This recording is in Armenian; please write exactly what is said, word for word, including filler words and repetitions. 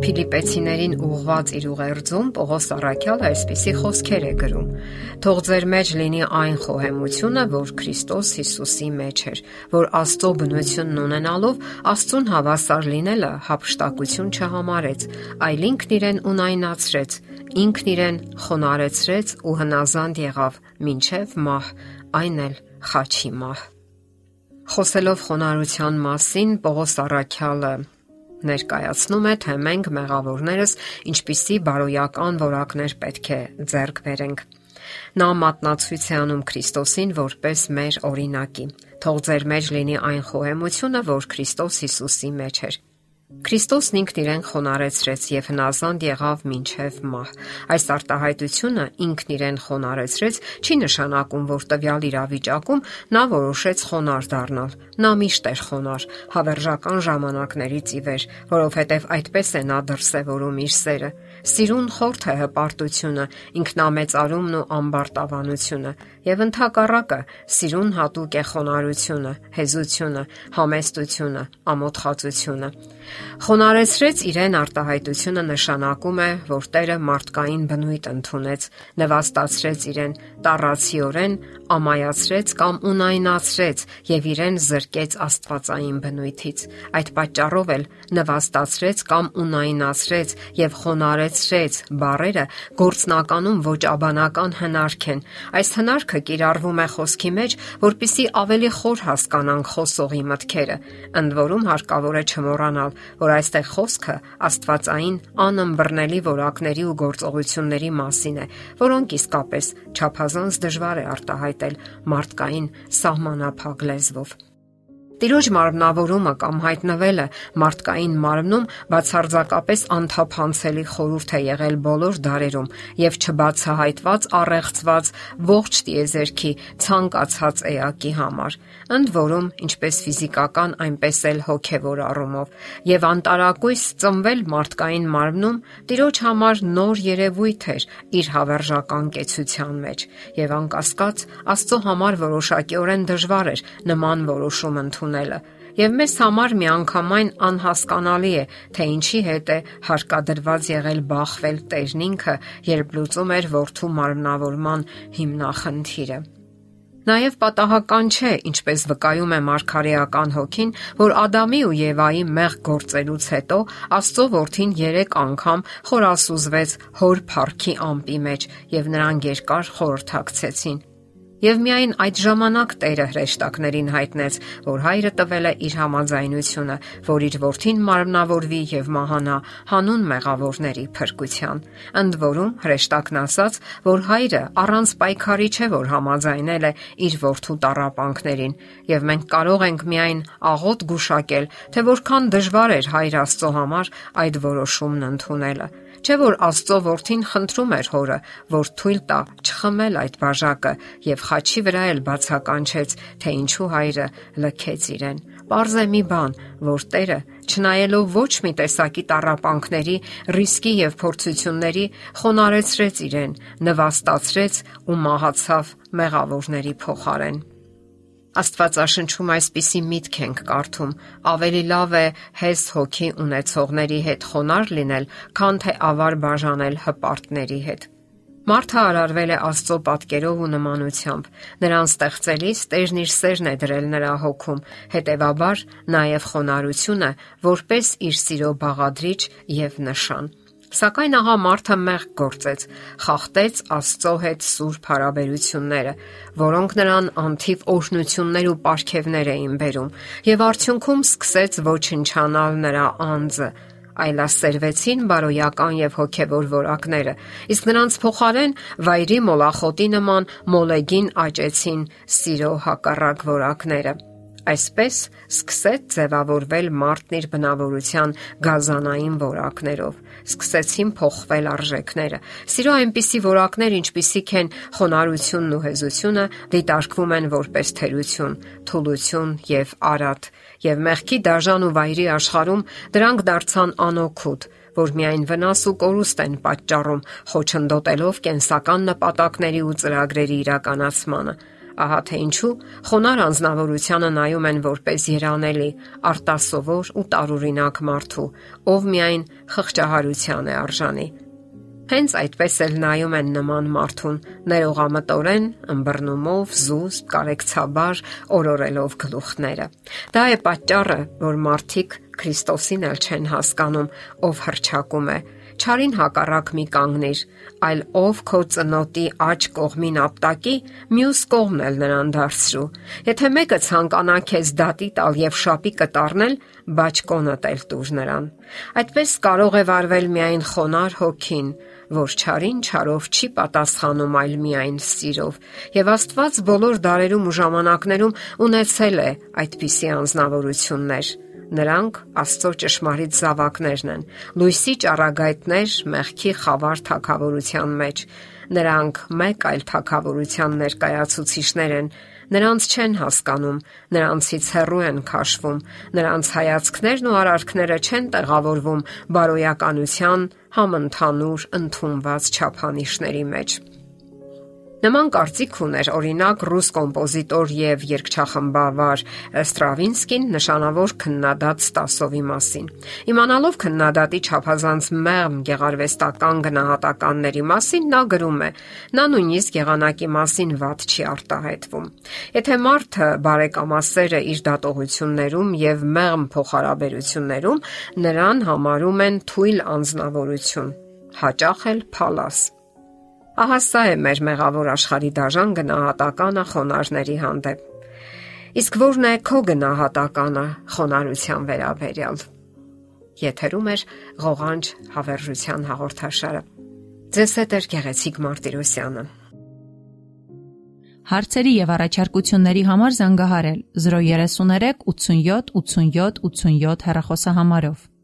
Փիլիպեցիներին ուղղված իր ուղերձում Պողոս առաքյալը այսպիսի խոսքեր է գրում. Թող ձեր մեջ լինի այն խոհեմությունը, որ Քրիստոս Հիսուսի մեջ էր, որ Աստծո բնությունն ունենալով Աստծուն հավասար լինելը հափշտակություն չհամարեց, այլ ինքն իրեն ունայնացրեց, ինքն իրեն խոնարհեցրեց ու հնազանդ եղավ մինչև մահ, այն էլ խաչի մահ։ Խոսելով խոնարհության մասին, Պողոս առաքյալը ներկայացնում է, թե մենք մեղավորներս ինչպիսի բարոյական որակներ պետք է ձեռք բերենք։ Նա մատնացույց է անում Քրիստոսին որպես մեր օրինակի։ Թող ձեր մեջ լինի այն խոհեմությունը, որ Քրիստոս Հիսուսի մեջ էր։ Քրիստոսն ինքն իրեն խոնարհեցրեց եւ հնազանդ եղավ մինչև մահ։ Այս արտահայտությունը ինքն իրեն խոնարհեցրեց չի նշանակում, որ տվյալ իրավիճակում նա որոշեց խոնարհ դառնալ։ Նա միշտ էր խոնարհ, հավերժական ժամանակներից ի վեր, որովհետև այդպես է նա դրսևորում իր սերը։ Սիրուն խորթ է հպարտությունը, ինքնամեծարումն ու ամբարտավանությունը, եւ ընդհակառակը սիրուն հատուկ է խոնարհությունը, հեզությունը, համեստությունը, ամոթխածությունը։ Խոնարհեցրեց իրեն արտահայտությունը նշանակում է, որ Տերը մարդկային բնույթ ընդունեց, նվաստացրեց իրեն, տառացիորեն ամայացրեց կամ ունայնացրեց եւ իրեն զրկեց աստվածային բնույթից։ Այդ պատճառով էլ նվաստացրեց կամ ունայնացրեց եւ խոնարհեցրեց բառերը գործնականում ոճաբանական հնարք են։ Այս հնարքը կիրառվում է խոսքի մեջ, որպիսի ավելի խոր հասկանանք խոսողի մտքերը։ Ընդ որում հարկավոր է չմոռանալ, որ այստեղ խոսքը աստվածային անըմբռնելի որակների ու գործողությունների մասին է, որոնք իսկապես չափազանց դժվար է արտահայտել մարդկային սահմանափակ լեզվով։ Տիրոջ մարմնավորումը կամ հայտնվելը մարդկային մարմնում բացարձակապես անթափանցելի խորհուրդ է եղել բոլոր դարերում եւ չբացահայտված առեղծված ողջ տիեզերքի ցանկացած էակի համար, ընդ որում ինչպես ֆիզիկական, այնպես էլ հոգեվոր առումով, եւ անտարակույս ծնվել մարդկային մարմնում Տիրոջ համար նոր երևույթ էր իր հավերժական կեցության մեջ, եւ անկասկած Աստծո համար որոշակիորեն դժվար էր նման որոշում ընդունել Եվ մեզ համար միանգամայն անհասկանալի է, թե ինչի հետ է հարկադրված եղել բախվել Տերն ինքը, երբ լուծում էր որդու մարմնավորման հիմնախնդիրը։ Նաև պատահական չէ, ինչպես վկայում է Մարգարեական հոգին, որ Ադամի ու Եվայի մեղք գործելուց հետո Աստծո որդին երեք անգամ խորասուզվեց հոր փառքի ամպի մեջ եւ նրանք երկար խորհրդակցեցին։ Եվ միայն այդ ժամանակ Տերը հրեշտակներին հայտնեց, որ Հայրը տվել է իր համաձայնությունը, որ իր որդին մարմնավորվի եւ մահանա հանուն մեղավորների փրկության։ Ընդ որում հրեշտակն ասաց, որ Հայրը առանց պայքարի չէ, որ համաձայնել է իր որդու տառապանքներին, եւ մենք կարող ենք միայն աղոտ գուշակել, թե որքան դժվար էր Հայր Աստծո համար այդ որոշումն ընդունելը։ Չէ՞ որ Աստծո որդին խնդրում էր Հորը, որ թույլ տա չխմել այդ բաժակը եւ խաչի վրա էլ բացականչեց, թե ինչու Հայրը լքեց իրեն։ Պարզ է մի բան, որ Տերը, չնայելով ոչ մի տեսակի տառապանքների, ռիսկի եւ փորձությունների, խոնարհեցրեց իրեն, նվաստացրեց ու մահացավ մեղավորների փոխարեն։ Աստվածաշնչում այսպիսի միտք ենք կարդում. ավելի լավ է հես հոգի ունեցողների հետ խոնարհ լինել, քան թե ավար բաժանել հպարտների հետ։ Մարդը արարվել է Աստծո պատկերով ու նմանությամբ։ Նրան ստեղծելիս Տերն իր սերն է դրել նրա հոգում, հետևաբար նաև խոնարհությունը որպես իր սիրո բաղադրիչ եւ նշան։ Սակայն ահա մարդը մեղք գործեց, խախտեց Աստծո հետ սուրբ հարաբերությունները, որոնք նրան անթիվ օրհնություններ ու պարգևներ էին բերում, եւ արդյունքում սկսեց ոչնչանալ նրա անձը, այլասերվեցին բարոյական եւ հոգեվոր որակները, իսկ նրանց փոխարեն վայրի մոլախոտի նման մոլեգին աճեցին սիրո հակառակ որակները։ Այսպես սկսեց ձևավորվել մարդն իր բնավորության գազանային որակներով, սկսեցին փոխվել արժեքները։ Սիրո այնպիսի որակներ, ինչպիսիք են խոնարհությունն ու հեզությունը, դիտարկվում են որպես թերություն, թուլություն եւ արատ, եւ մեղքի դաժան ու վայրի աշխարհում դրանք դարձան անօգուտ, որ միայն վնաս ու կորուստ են պատճառում, խոչընդոտելով կենսական նպատակների ու ծրագրերի իրականացմանը։ Ահա թե ինչու խոնար անձնավորությանը նայում են որպես երանելի, արտասովոր ու տարօրինակ մարդու, ով միայն խղճահարության է արժանի։ Հենց այդպես էլ նայում են նման մարդուն, ներողամտորեն, ըմբռնումով, զուսպ, կարեկցաբար, օրորելով գլուխները։ Դա է պատճառը, որ մարդիկ Քրիստոսին էլ չեն հասկանում, ով հռչակում է։ Չարին հակառակ մի կանգնիր, այլ ով քո ծնոտի աջ կողմին ապտակի, մյուս կողմն էլ նրան դարձրու։ Եթե մեկը ցանկանա քեզ դատի տալ եւ շապի կտառնել, բաճկոնդ էլ տուր նրան։ Այդպես կարող է վարվել միայն խոնար հոգին, որ չարին չարով չի պատասխանում, այլ միայն սիրով։ Եվ Աստված բոլոր դարերում ու ժամանակներում ունեցել է այդպիսի անձնավորություններ։ Նրանք Աստծո ճշմարիտ զավակներն են, լույսի ճառագայթներ մեղքի խավար թագավորության մեջ։ Նրանք մեկ այլ թագավորության ներկայացուցիչներ են, նրանց չեն հասկանում, նրանցից հեռու են քաշվում, նրանց հայացքներն ու արարքները չեն տեղավորվում բարոյականության համընդհանուր ընդունված չափանիշների մեջ։ Նման կարծիք ուներ օրինակ ռուս կոմպոզիտոր եւ երգչախմբավար Ստրավինսկին նշանավոր քննադատ Ստասովի մասին։ Իմանալով քննադատի չափազանց մեղմ գեղարվեստական գնահատականների մասին, նա գրում է. նա նույնիսկ եղանակի մասին վատ չի արտահայտվում։ Եթե մարդը բարեկամասեր է իր դատողություններում եւ մեղմ փոխհարաբերություններում, նրան համարում են թույլ անձնավորություն, հաճախ էլ փալաս։ Ահա սա է մեր մեղավոր աշխարհի դաժան գնահատականը խոնարհների հանդեպ։ Իսկ ո՞րն է քո գնահատականը խոնարհության վերաբերյալ։ Եթերում է ղողանջ հավերժության հաղորդաշարը։ Ձեզ հետ է Գեղեցիկ Մարտիրոսյանը։ Հարցերի եւ առաջարկությունների համար զանգահարել զրո երեք երեք ութսունյոթ ութսունյոթ ութսունյոթ հեռախոսահամարով։